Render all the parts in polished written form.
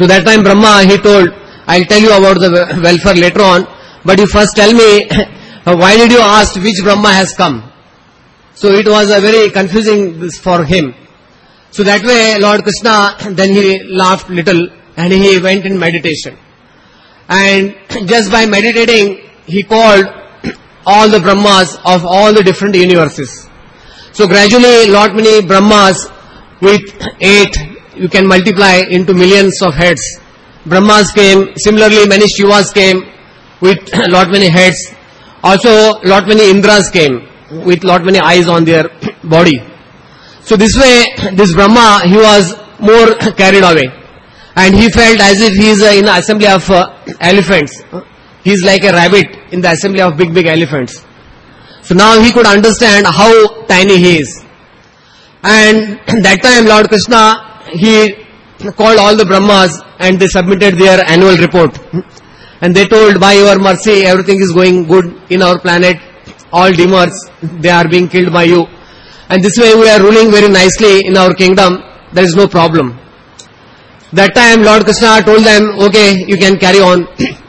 So that time Brahma, he told, I'll tell you about the welfare later on, but you first tell me, why did you ask which Brahma has come? So it was a very confusing for him. So that way Lord Krishna, then he laughed little and he went in meditation. And just by meditating, he called all the Brahmas of all the different universes. So gradually lot many Brahmas with 8, you can multiply into millions of heads. Brahmas came, similarly many Shivas came with lot many heads. Also lot many Indras came with lot many eyes on their body. So this way, this Brahma, he was more carried away. And he felt as if he is in the assembly of elephants. He is like a rabbit in the assembly of big elephants. So now he could understand how tiny he is. And that time Lord Krishna, he called all the Brahmas and they submitted their annual report. And they told, by your mercy, everything is going good in our planet. All demons, they are being killed by you. And this way we are ruling very nicely in our kingdom. There is no problem. That time Lord Krishna told them, okay, you can carry on.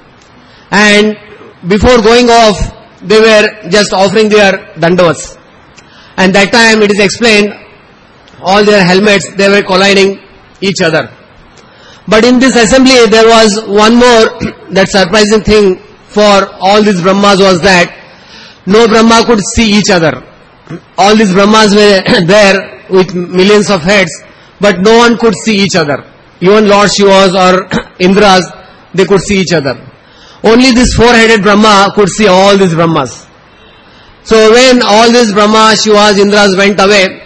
And before going off, they were just offering their dandavats. And that time it is explained, all their helmets, they were colliding each other. But in this assembly, there was one more, that surprising thing for all these Brahmas was that no Brahma could see each other. All these Brahmas were there with millions of heads, but no one could see each other. Even Lord Shivas or Indras, they could see each other. Only this 4-headed Brahma could see all these Brahmas. So when all these Brahma, Shivas, Indras went away,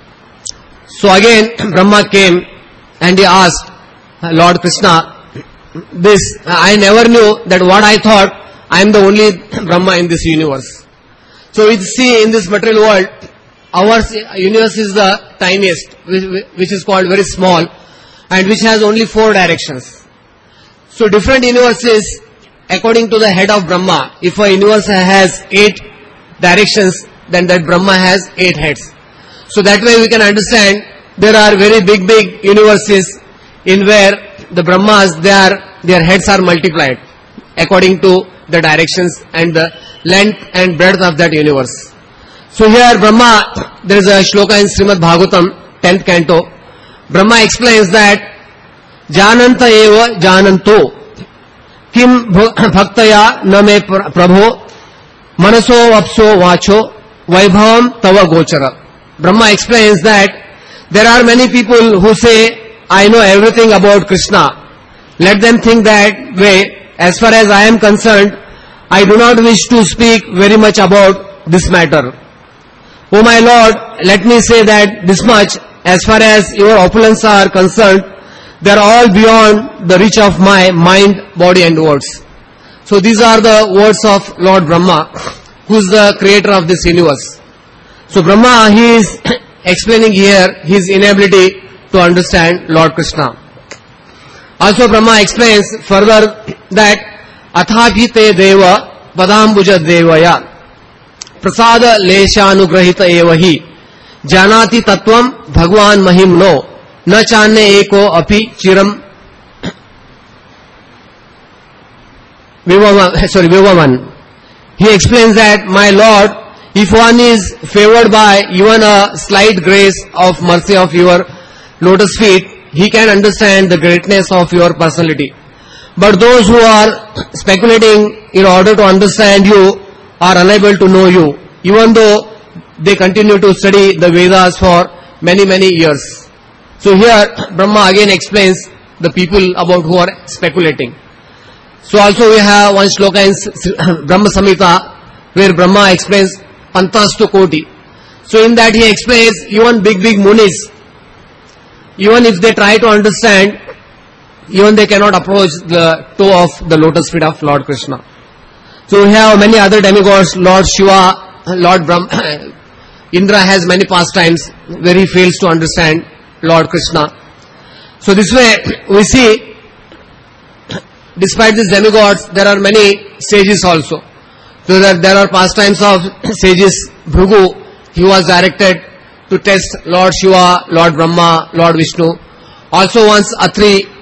so again Brahma came and he asked Lord Krishna, this, I never knew that what I thought, I am the only Brahma in this universe. So we see in this material world, our universe is the tiniest, which is called very small, and which has only 4 directions. So different universes, according to the head of Brahma, if a universe has 8 directions, then that Brahma has 8 heads. So that way we can understand there are very big universes in where the Brahmas, their heads are multiplied according to the directions and the length and breadth of that universe. So here Brahma, there is a shloka in Srimad Bhagavatam, 10th canto. Brahma explains that Jananta eva jananto kim bhaktaya name prabho manaso vapso vacho vaibhavam tava gochara. Brahma explains that there are many people who say, I know everything about Krishna. Let them think that way. As far as I am concerned, I do not wish to speak very much about this matter. O my Lord, let me say that this much, as far as your opulence are concerned, they are all beyond the reach of my mind, body and words. So these are the words of Lord Brahma, who is the creator of this universe. So Brahma, he is explaining here his inability to understand Lord Krishna. Also Brahma explains further that Athapi te deva padambuja devaya prasada leshanugrahita evahi janati tattvam bhagwan mahimno na channe eko api chiram vivaman. He explains that, my Lord, if one is favored by even a slight grace of mercy of your lotus feet, he can understand the greatness of your personality. But those who are speculating in order to understand you are unable to know you, even though they continue to study the Vedas for many years. So here Brahma again explains the people about who are speculating. So also we have one shloka in Brahma Samhita where Brahma explains Pantastu Koti. So in that he explains even big munis, even if they try to understand, even they cannot approach the toe of the lotus feet of Lord Krishna. So we have many other demigods, Lord Shiva, Lord Brahma, Indra has many pastimes where he fails to understand Lord Krishna. So this way we see, despite these demigods, there are many sages also. So there are pastimes of sages. Bhrigu, he was directed to test Lord Shiva, Lord Brahma, Lord Vishnu. Also once Atri,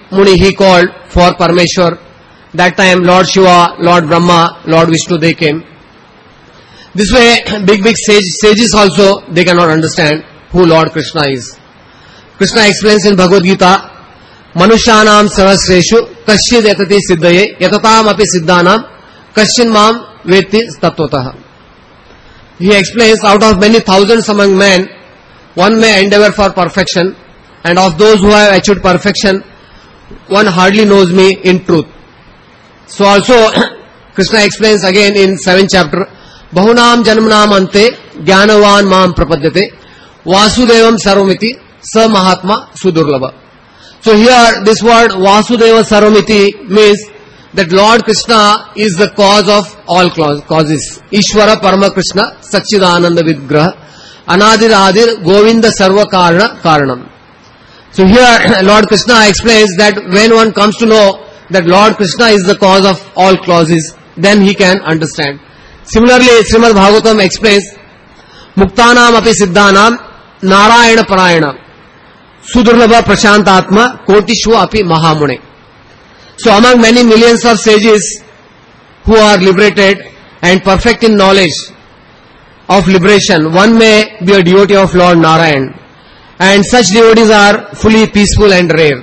Muni he called for Parameshwar. That time Lord Shiva, Lord Brahma, Lord Vishnu, they came. This way, big sages also, they cannot understand who Lord Krishna is. Krishna explains in Bhagavad Gita, Manushanam Sahasreshu Kasyid Yatati Siddhaye Yatatam Api Siddhanam Kasyin Mam Veti Tattvataha. He explains, out of many thousands among men, one may endeavor for perfection, and of those who have achieved perfection, one hardly knows me in truth. So also, Krishna explains again in 7th chapter, Bahunam Janmanam Ante Jnanavan Mam Prapadyate Vasudevam Sarvamiti Sa Mahatma Sudurlabha. So here, this word Vasudeva Sarvamiti means that Lord Krishna is the cause of all causes. Ishvara Parama Krishna Satchidananda Vigraha Anadir Adir Govinda Sarva Karana Karanam. So here Lord Krishna explains that when one comes to know that Lord Krishna is the cause of all causes, then he can understand. Similarly, Srimad Bhagavatam explains, Muktanam api siddhanam Narayana Parayana Sudurlabha Prashantatma Kotishva api Mahamune. So among many millions of sages who are liberated and perfect in knowledge of liberation, one may be a devotee of Lord Narayan. And such devotees are fully peaceful and rare.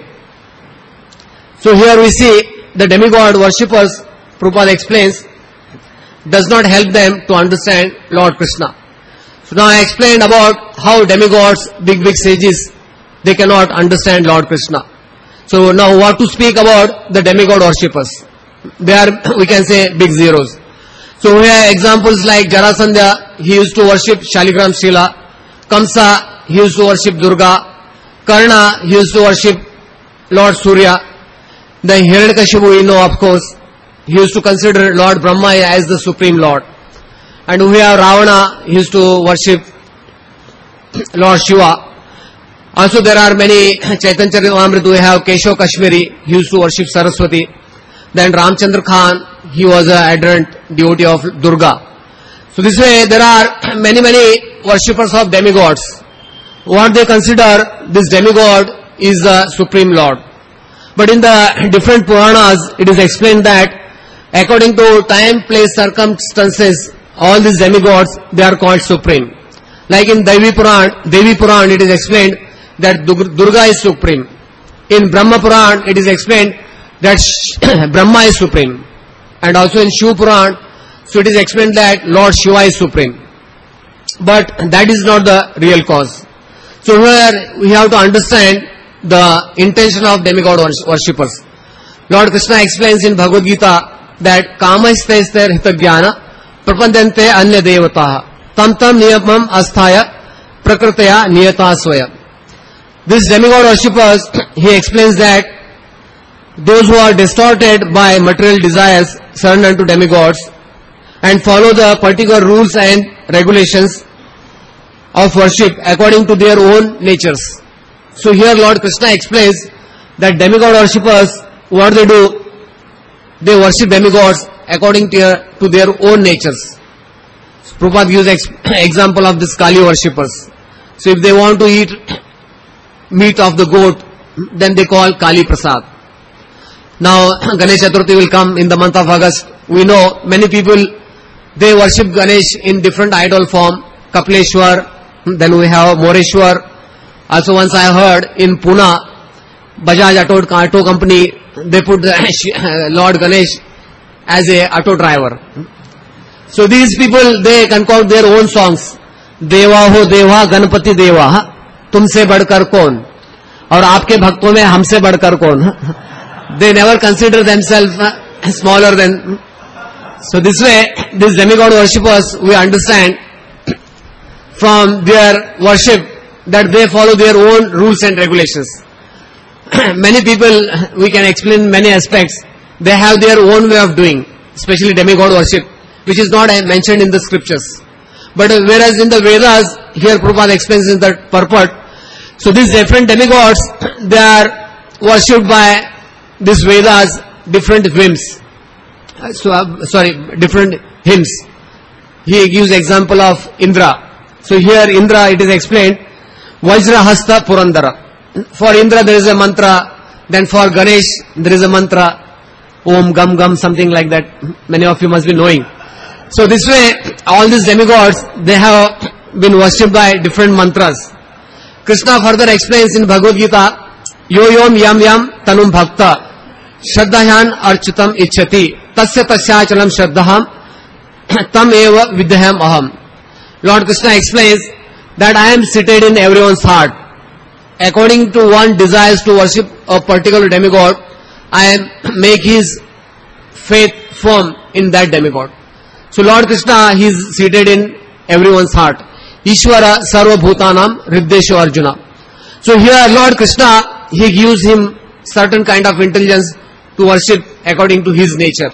So here we see the demigod worshippers, Prabhupada explains, does not help them to understand Lord Krishna. So now I explained about how demigods, big sages, they cannot understand Lord Krishna. So now what to speak about the demigod worshippers? They are, we can say, big zeros. So we have examples like Jarasandha, he used to worship Shaligram Shila. Kamsa, he used to worship Durga. Karna, he used to worship Lord Surya. Then Hiranyakashipu, we know, of course, he used to consider Lord Brahma as the Supreme Lord. And we have Ravana, he used to worship Lord Shiva. Also there are many, Chaitanya Charitamrita, we have Keshav Kashmiri, he used to worship Saraswati. Then Ramchandra Khan, he was an adherent devotee of Durga. So this way there are many worshippers of demigods. What they consider, this demigod is the Supreme Lord. But in the different Puranas, it is explained that according to time, place, circumstances, all these demigods, they are called Supreme. Like in Devi Puran, it is explained that Durga is Supreme. In Brahma Puran, it is explained that Brahma is Supreme. And also in Shiva Puran, so it is explained that Lord Shiva is Supreme. But that is not the real cause. So here we have to understand the intention of demigod worshippers. Lord Krishna explains in Bhagavad Gita that Kamaisthaisthar hitagyana prapadyante anya devataha tam niyamam asthaya prakritaya niyata swaya. This demigod worshippers, he explains that those who are distorted by material desires surrender unto demigods and follow the particular rules and regulations of worship according to their own natures. So here Lord Krishna explains that demigod worshippers, what they do, they worship demigods according to their own natures. So Prabhupada gives example of this Kali worshippers. So if they want to eat meat of the goat, then they call Kali Prasad. Now Ganesh Chaturthi will come in the month of August. We know many people, they worship Ganesh in different idol form. Kapaleshwar, then we have Moreshwar. Also once I heard in Pune, Bajaj Auto Company, they put the Lord Ganesh as a auto driver. So these people, they concoct their own songs. Deva ho Deva, Ganpati Deva, tumse badkar kaun? Aur aapke bhakton mein humse badkar kaun? They never consider themselves smaller than. So this way, these demigod worshippers, we understand from their worship that they follow their own rules and regulations. Many people, we can explain many aspects, they have their own way of doing, especially demigod worship, which is not mentioned in the scriptures. But whereas in the Vedas, here Prabhupada explains in the purport, so these different demigods, they are worshipped by these Vedas, different whims. Different hymns. He gives example of Indra. So here Indra, it is explained, Vajra Hasta Purandara. For Indra there is a mantra, Then for Ganesh, there is a mantra, Om Gam Gam, something like that. Many of you must be knowing. So this way, all these demigods, they have been worshipped by different mantras. Krishna further explains in Bhagavad Gita, Yo Yom Yam Yam Tanum Bhakta Shraddhayan Archutam Ichchati Tasya Tasyachalam Shraddhaham Tam Eva Vidyaham Aham. Lord Krishna explains that I am seated in everyone's heart. According to one desires to worship a particular demigod, I make his faith firm in that demigod. So Lord Krishna, he is seated in everyone's heart. Ishvara Sarva Bhutanam Riddesho Arjuna. So here Lord Krishna, he gives him certain kind of intelligence to worship according to his nature.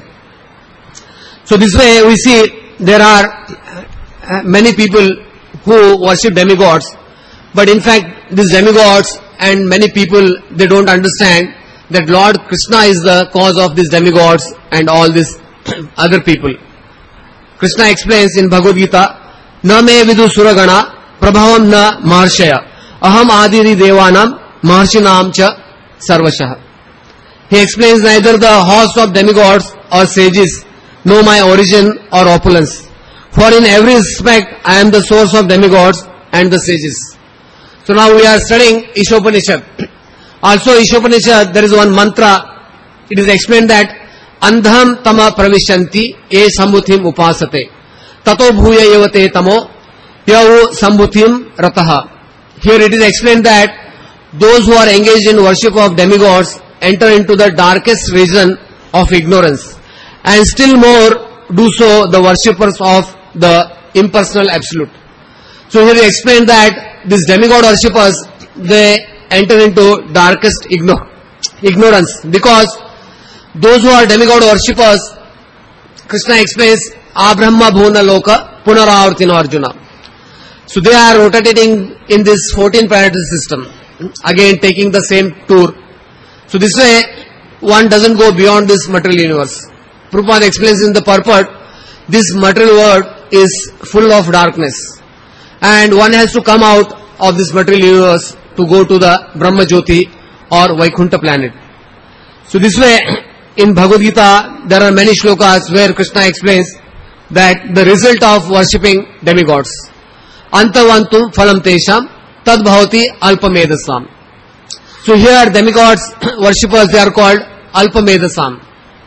So this way we see there are many people who worship demigods, but in fact these demigods and many people, they don't understand that Lord Krishna is the cause of these demigods and all these other people. Krishna explains in Bhagavad Gita, Na me vidu suragana prabhavam na maharshaya aham adiri devanam maharshinam cha sarvashah. He explains neither the host of demigods or sages know my origin or opulence. For in every respect I am the source of demigods and the sages. So now we are studying Ishopanishad. Also Ishopanishad, there is one mantra. It is explained that Andham tama pravishanti e sambuthim upasate tato bhuya yavate tamo yavu sambuthim rataha. Here it is explained that those who are engaged in worship of demigods enter into the darkest region of ignorance, and still more do so the worshippers of the impersonal absolute. So here he explained that these demigod worshippers, they enter into darkest ignorance, because those who are demigod worshippers, Krishna explains, Abrahma Bhuna Loka Punaravartino Arjuna. So they are rotating in this 14 planetary system, again taking the same tour. So this way, one doesn't go beyond this material universe. Prabhupada explains in the purport, this material world is full of darkness, and one has to come out of this material universe to go to the Brahma Jyoti or Vaikuntha planet. So this way, in Bhagavad Gita, there are many shlokas where Krishna explains that the result of worshipping demigods, Antavantum phalam tesham tad bhavati alpamedasam. So here demigods worshippers, they are called alpamedasam.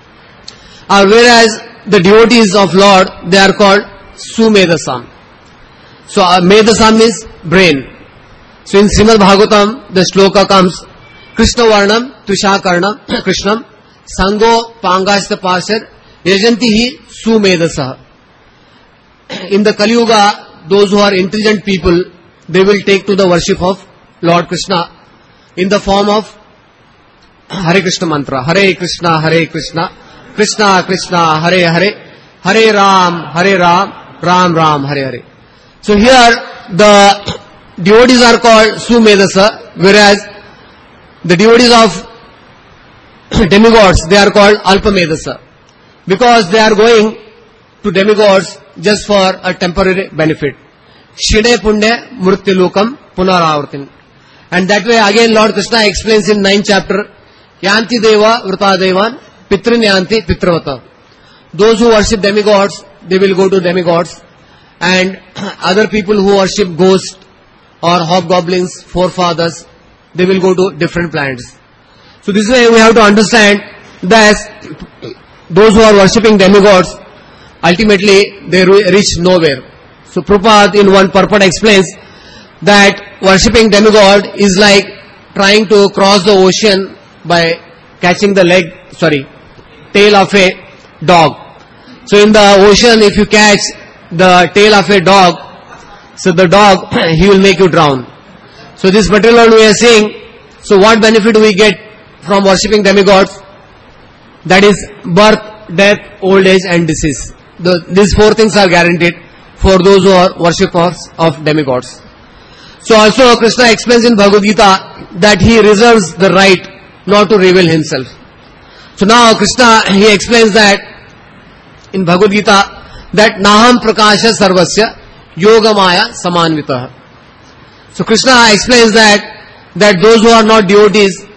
Whereas the devotees of Lord, they are called sumedasam. So medasam is brain. So in Srimad Bhagavatam, the shloka comes, Krishna Varnam Tushakarnam Krishnam Sango Pangashta Parshad Yajanti hi Sumedasah. In the Kali Yuga, those who are intelligent people, they will take to the worship of Lord Krishna in the form of Hare Krishna mantra. Hare Krishna, Krishna Krishna, Hare Hare, Hare Ram, Ram Ram, Hare Hare. So here the devotees are called Sumedasa, whereas the devotees of demigods, they are called Alpamedasa, because they are going to demigods just for a temporary benefit. Shide Punde Murtilukam Punaravartin. And that way again Lord Krishna explains in 9th chapter, Yanti Deva Vrta Devan Pitrin Yanti Pitravata. Those who worship demigods, they will go to demigods, and other people who worship ghosts or hobgoblins, forefathers, they will go to different planets. So this way we have to understand that those who are worshipping demigods, ultimately they reach nowhere. So Prabhupada in one purport explains that worshipping demigod is like trying to cross the ocean by catching the tail of a dog. So in the ocean, if you catch the tail of a dog, so the dog, he will make you drown. So this material world we are seeing, so what benefit we get from worshipping demigods? That is birth, death, old age and disease. These four things are guaranteed for those who are worshippers of demigods. So also Krishna explains in Bhagavad Gita that he reserves the right not to reveal himself. So now Krishna, he explains that in Bhagavad Gita that Naham Prakasha Sarvasya Yogamaya Samanvitah. So Krishna explains that those who are not devotees,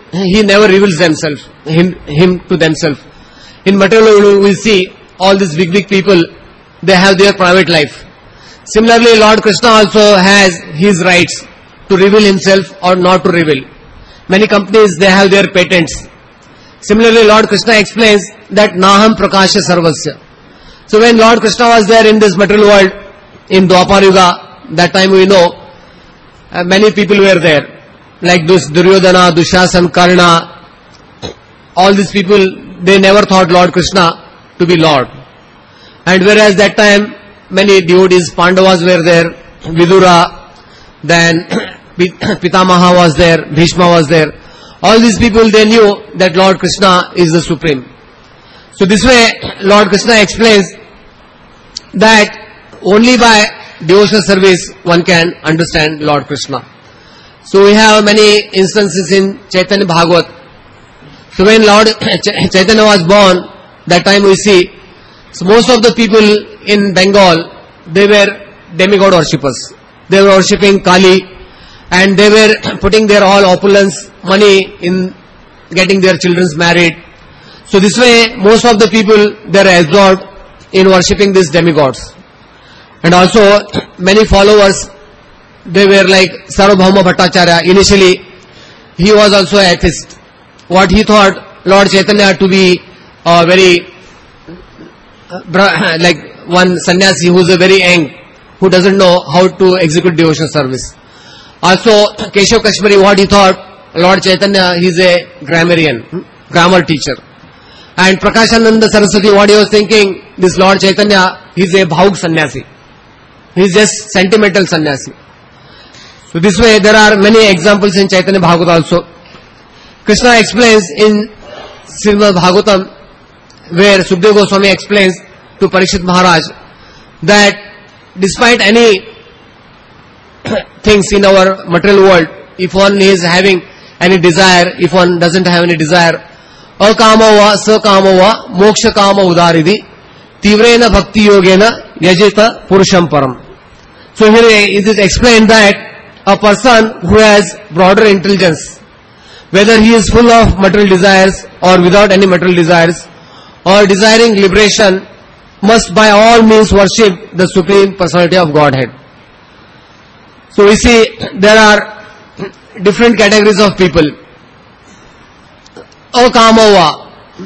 he never reveals him to themselves. In material world, we see all these big people, they have their private life. Similarly, Lord Krishna also has his rights to reveal himself or not to reveal. Many companies, they have their patents. Similarly, Lord Krishna explains that Naham Prakasha Sarvasya. So when Lord Krishna was there in this material world, in Dwapar Yuga, that time we know, many people were there. Like this Duryodhana, Dushasan, Karna, all these people, they never thought Lord Krishna to be Lord. And whereas that time, many devotees, Pandavas were there, Vidura, then Pitamaha was there, Bhishma was there. All these people, they knew that Lord Krishna is the Supreme. So this way, Lord Krishna explains that only by devotional service one can understand Lord Krishna. So we have many instances in Chaitanya Bhagavat. So when Lord Chaitanya was born, that time we see, so most of the people in Bengal, they were demigod worshippers. They were worshipping Kali, and they were putting their all opulence, money in getting their children married. So this way, most of the people, they are absorbed in worshipping these demigods. And also, many followers, they were like Sarvabhauma Bhattacharya. Initially, he was also an atheist. What he thought, Lord Chaitanya to be very, like one sannyasi who is a very young, who doesn't know how to execute devotional service. Also, Keshav Kashmiri, what he thought, Lord Chaitanya, he is a grammarian, grammar teacher. And Prakashananda Saraswati, what he was thinking, this Lord Chaitanya, he is a bhauk sannyasi. He is just sentimental sannyasi. So this way, there are many examples in Chaitanya Bhagavatam also. Krishna explains in Srimad Bhagavatam, where Sukadeva Goswami explains to Parikshit Maharaj that despite any things in our material world, if one is having any desire, if one doesn't have any desire, akama va sakama va moksha kama udaridi tivrena bhakti yogena yajita purusham param. So here it is explained that a person who has broader intelligence, whether he is full of material desires or without any material desires, or desiring liberation, must by all means worship the Supreme Personality of Godhead. So we see there are different categories of people. Akamava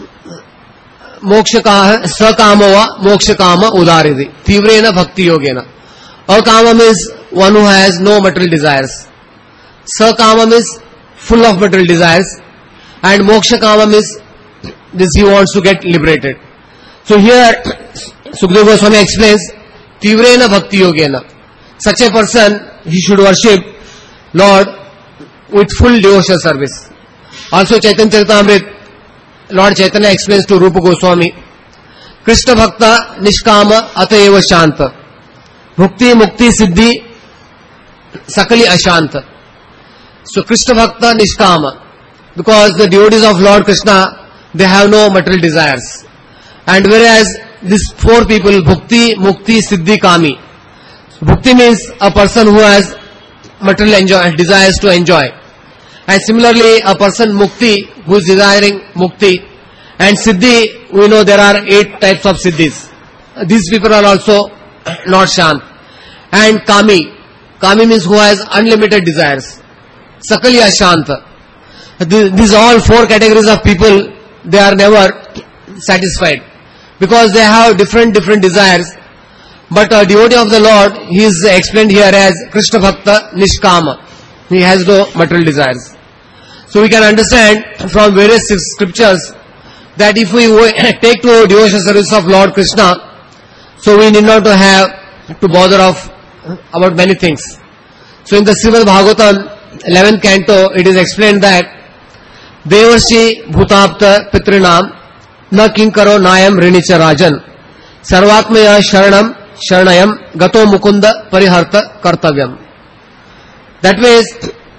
moksha sakamava moksha kama udaridi tivrena bhakti yogena. Akama means one who has no material desires. Sakama means full of material desires. And moksha kama means this he wants to get liberated. So here Sukadeva Goswami explains tivrena bhakti yogena. Such a person, he should worship Lord with full devotional service. Also Chaitanya Charitamrita, Lord Chaitanya explains to Rupa Goswami, Krishna Bhakta Nishkama Atayeva Shanta Bhukti Mukti Siddhi Sakali Ashanta. So Krishna Bhakta Nishkama, because the devotees of Lord Krishna, they have no material desires. And whereas these four people, Bhukti, Mukti, Siddhi, Kami. Bhukti means a person who has material desires to enjoy. And similarly, a person Mukti, who is desiring Mukti. And Siddhi, we know there are 8 types of Siddhis. These people are also not Shant. And Kami. Kami means who has unlimited desires. Sakali Ashanta. These all 4 categories of people, they are never satisfied. Because they have different desires. But a devotee of the Lord, he is explained here as Krishna Bhakta Nishkama. He has no material desires. So we can understand from various scriptures that if we take to devotional service of Lord Krishna, so we need not to have to bother about many things. So in the Srimad Bhagavatam 11th canto, it is explained that Devarshi Bhutapta Pitrinam Na Kinkaro Nayam Rinicha Rajan Sarvatmaya Sharanam Sharanayam Gato Mukunda Pariharta Kartavyam. That means,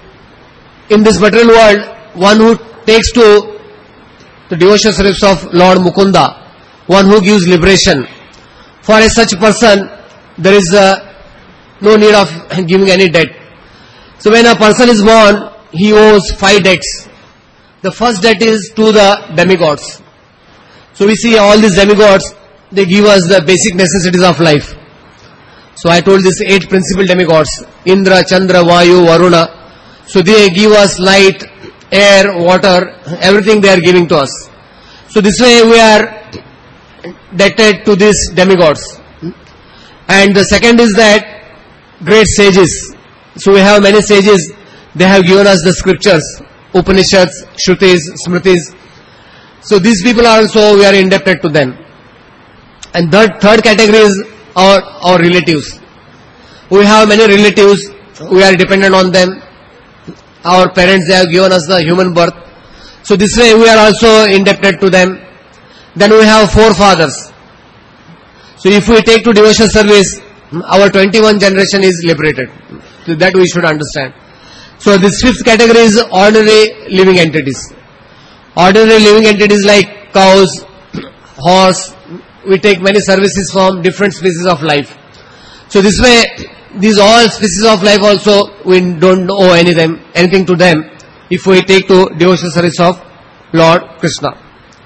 in this material world, one who takes to the devotional service of Lord Mukunda, one who gives liberation, for a such person, there is no need of giving any debt. So when a person is born, he owes 5 debts. The first debt is to the demigods. So we see all these demigods, they give us the basic necessities of life. So I told these 8 principal demigods, Indra, Chandra, Vayu, Varuna. So they give us light, air, water, everything they are giving to us. So this way we are indebted to these demigods. And the second is that great sages. So we have many sages, they have given us the scriptures, Upanishads, Shrutis, Smritis. So these people also, we are indebted to them. And the third category is our relatives. We have many relatives, we are dependent on them. Our parents, they have given us the human birth. So this way we are also indebted to them. Then we have forefathers. So if we take to devotional service, our 21 generation is liberated. So that we should understand. So this fifth category is ordinary living entities. Ordinary living entities like cows, horse. We take many services from different species of life. So this way, these all species of life also, we don't owe anything to them if we take to devotional service of Lord Krishna.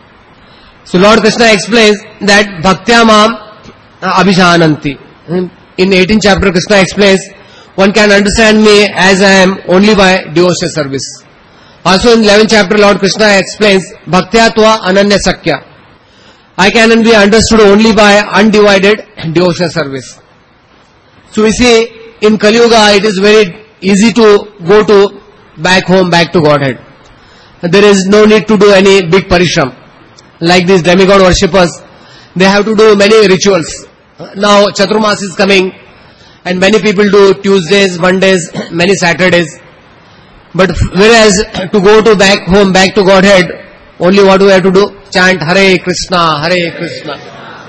So Lord Krishna explains that Bhaktya Mam Abhijananti. In 18th chapter, Krishna explains, one can understand me as I am only by devotional service. Also in 11th chapter, Lord Krishna explains, Bhaktya Tva Ananya Sakya. I can be understood only by undivided devotional service. So we see in Kali Yuga it is very easy to go to back home, back to Godhead. There is no need to do any big parishram. Like these demigod worshippers, they have to do many rituals. Now Chaturmas is coming and many people do Tuesdays, Mondays, many Saturdays. But whereas to go to back home, back to Godhead, only what we have to do? Chant Hare Krishna, Hare Krishna.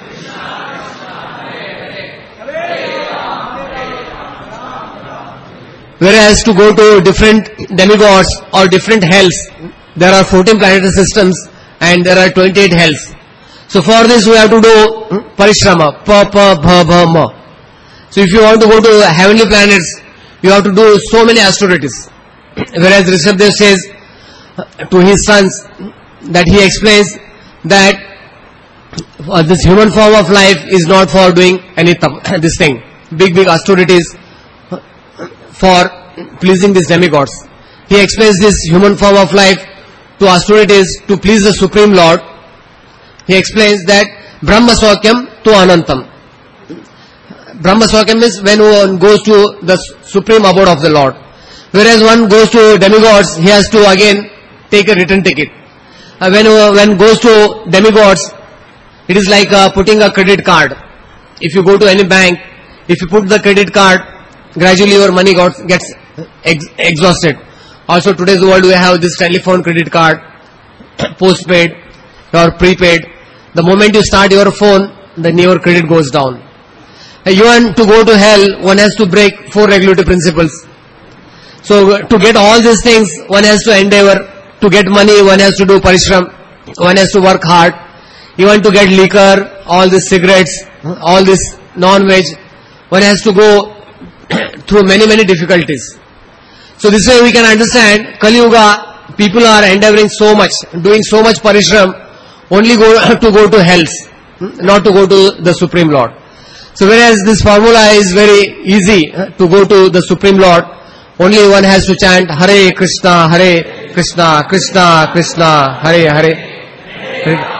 Whereas to go to different demigods or different hells, there are 14 planetary systems and there are 28 hells. So for this we have to do parishrama, pa, pa, bha, bha, ma. So if you want to go to heavenly planets, you have to do so many austerities. Whereas Rishabdev says to his sons that he explains that this human form of life is not for doing any this thing, big austerities for pleasing these demigods. He explains this human form of life to austerities to please the Supreme Lord. He explains that Brahma Swakyam to Anantam. Brahma Swakyam is when one goes to the supreme abode of the Lord. Whereas one goes to demigods, he has to again take a return ticket. When goes to demigods, it is like putting a credit card. If you go to any bank, if you put the credit card, gradually your money gets exhausted. Also today's world we have this telephone credit card, postpaid or prepaid. The moment you start your phone, then your credit goes down. You want to go to hell, one has to break 4 regulative principles. So to get all these things, one has to endeavor. To get money, one has to do parishram. One has to work hard. Even to get liquor, all these cigarettes, all this non-veg, one has to go through many difficulties. So this way we can understand, Kali Yuga, people are endeavoring so much, doing so much parishram, only to go to hells, not to go to the Supreme Lord. So whereas this formula is very easy to go to the Supreme Lord, only one has to chant Hare Krishna, Hare Krishna, Krishna Krishna, Hare Hare.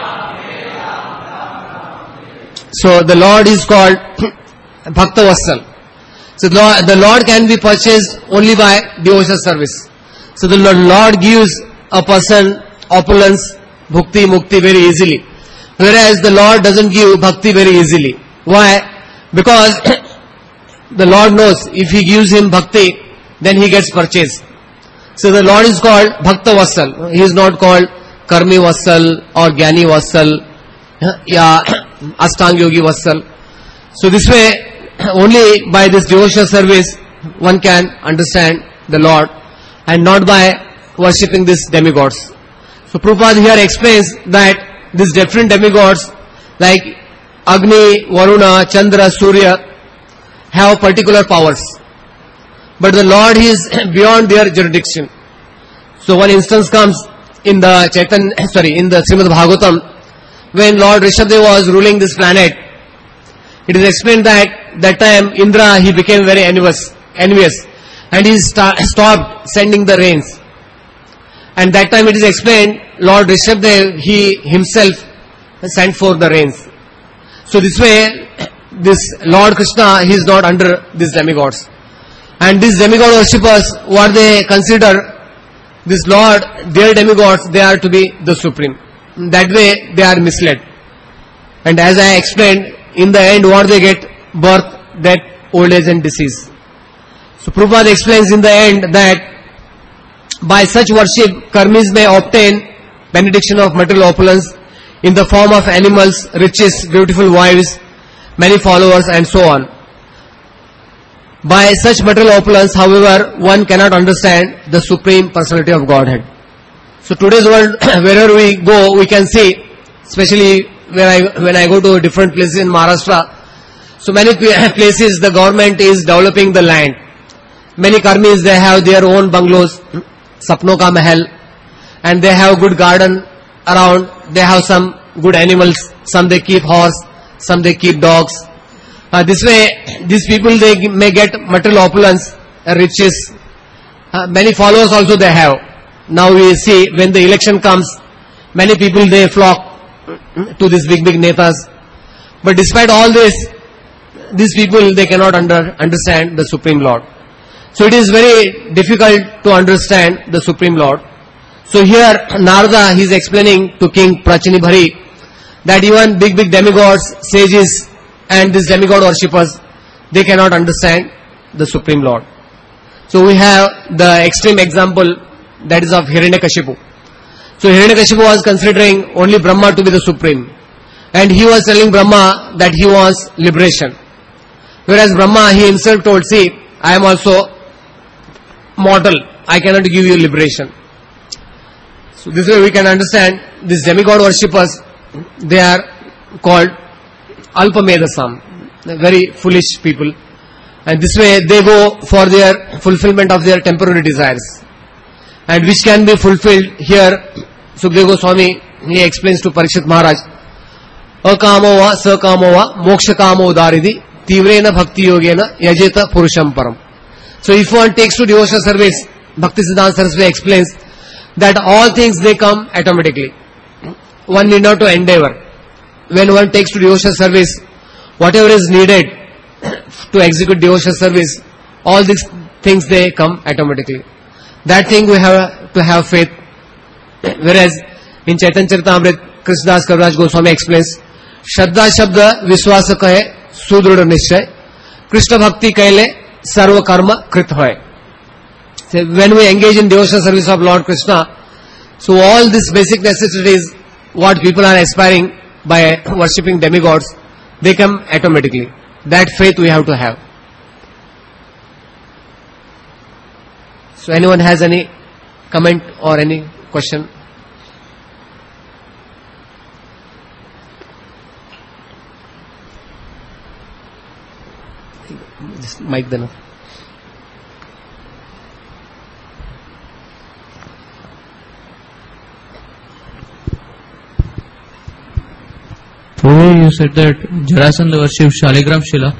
So the Lord is called Bhakta Vassal. So the Lord can be purchased only by devotional service. So the Lord gives a person opulence, bhakti, mukti very easily. Whereas the Lord doesn't give bhakti very easily. Why? Because the Lord knows if he gives him bhakti, then he gets purchased. So the Lord is called Bhakta Vassal. He is not called Karmi Vassal or Gyani Vassal, ya Astang Yogi Vassal. So this way, only by this devotional service, one can understand the Lord and not by worshipping these demigods. So Prabhupada here explains that these different demigods like Agni, Varuna, Chandra, Surya have particular powers. But the Lord is beyond their jurisdiction. So one instance comes, in the in the Srimad Bhagavatam, when Lord Rishabdev was ruling this planet, it is explained that time Indra, he became very envious, and he stopped sending the rains. And that time it is explained, Lord Rishabdev, he himself sent forth the rains. So this way, this Lord Krishna, he is not under these demigods. And these demigod worshippers, what they consider, this Lord, their demigods, they are to be the supreme. That way, they are misled. And as I explained, in the end, what they get? Birth, death, old age and disease. So Prabhupada explains in the end that by such worship, karmis may obtain benediction of material opulence in the form of animals, riches, beautiful wives, many followers and so on. By such material opulence, however, one cannot understand the Supreme Personality of Godhead. So today's world, wherever we go, we can see, especially when I go to different places in Maharashtra, so many places the government is developing the land. Many karmis, they have their own bungalows, Sapno Ka Mahal, and they have good garden around, they have some good animals, some they keep horse, some they keep dogs. This way, these people, they may get material opulence, riches, many followers also they have. Now we see, when the election comes, many people, they flock to these big netas. But despite all this, these people, they cannot understand the Supreme Lord. So it is very difficult to understand the Supreme Lord. So here Narada, he is explaining to King Prachinibhari that even big demigods, sages and these demigod worshippers, they cannot understand the Supreme Lord. So we have the extreme example, that is of Hiranyakashipu. So Hiranyakashipu was considering only Brahma to be the Supreme, and he was telling Brahma that he wants liberation. Whereas Brahma, he himself told, see, I am also mortal, I cannot give you liberation. So this way we can understand these demigod worshippers, they are called Alpamedasam, very foolish people. And this way they go for their fulfillment of their temporary desires. And which can be fulfilled here, Sukadeva Goswami, he explains to Parikshit Maharaj, Akamo va sakamo va moksha kamo udaridi tivrena bhakti yogena yajeta purusham param. So if one takes to devotional service, Bhakti Siddhanta Saraswati explains that all things, they come automatically. One need not to endeavor. When one takes to devotional service, whatever is needed to execute devotional service, all these things, they come automatically. That thing we have to have faith. Whereas in Chaitanya Charitamrita, Krishnadas Kaviraj Goswami explains, Shraddha Shabda Viswasa Kahe Sudruda Nishchay Krishna Bhakti Kaile Sarva Karma Krit Hoy. So when we engage in devotional service of Lord Krishna, so all these basic necessities, what people are aspiring by worshipping demigods, they come automatically. That faith we have to have. So anyone has any comment or any question? Just mic then. Prabhu, you said that Jarasandha worshipped Shaligram Shila.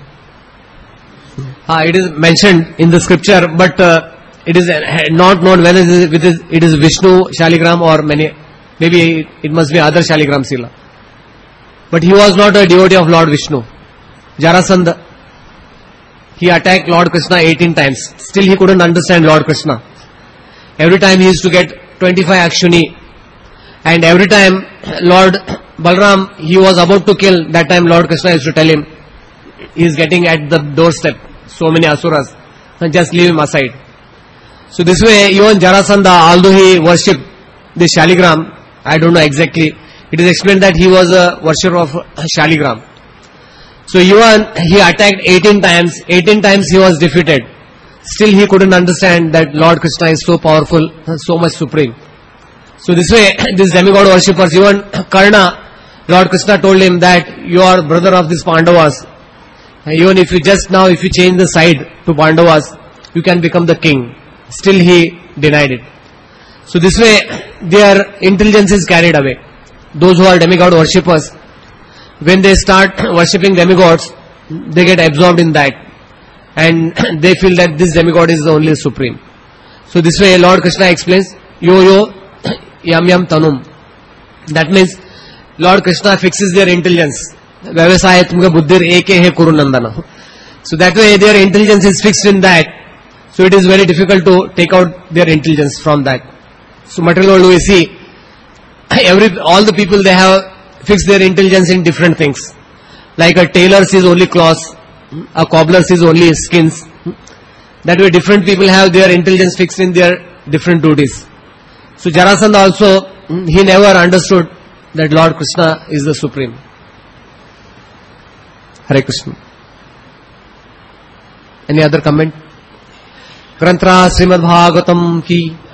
It is mentioned in the scripture, but it is not known when it is Vishnu Shaligram or maybe it must be other Shaligram Shila. But he was not a devotee of Lord Vishnu. Jarasandha, he attacked Lord Krishna 18 times. Still he couldn't understand Lord Krishna. Every time he used to get 25 Akshuni, and every time Lord Balram, he was about to kill, that time Lord Krishna used to tell him, he is getting at the doorstep, so many asuras, and just leave him aside. So this way, even Jarasandha, although he worshipped the Shaligram, I don't know exactly, it is explained that he was a worshipper of Shaligram. So even he attacked 18 times he was defeated. Still he couldn't understand that Lord Krishna is so powerful, so much supreme. So this way, these demigod worshippers, even Karna, Lord Krishna told him that you are brother of these Pandavas. Even if you change the side to Pandavas, you can become the king. Still he denied it. So this way, their intelligence is carried away. Those who are demigod worshippers, when they start worshipping demigods, they get absorbed in that, and they feel that this demigod is the only supreme. So this way, Lord Krishna explains, yo yo yam yam tanum. That means Lord Krishna fixes their intelligence. Vyavasaya tumka buddhir eke he kuru nandana. So that way their intelligence is fixed in that. So it is very difficult to take out their intelligence from that. So material world we see, all the people, they have fixed their intelligence in different things. Like a tailor sees only cloths, a cobbler sees only skins. That way different people have their intelligence fixed in their different duties. So Jarasandha also, he never understood that Lord Krishna is the Supreme. Hare Krishna. Any other comment? Granthra Srimad Bhagavatam ki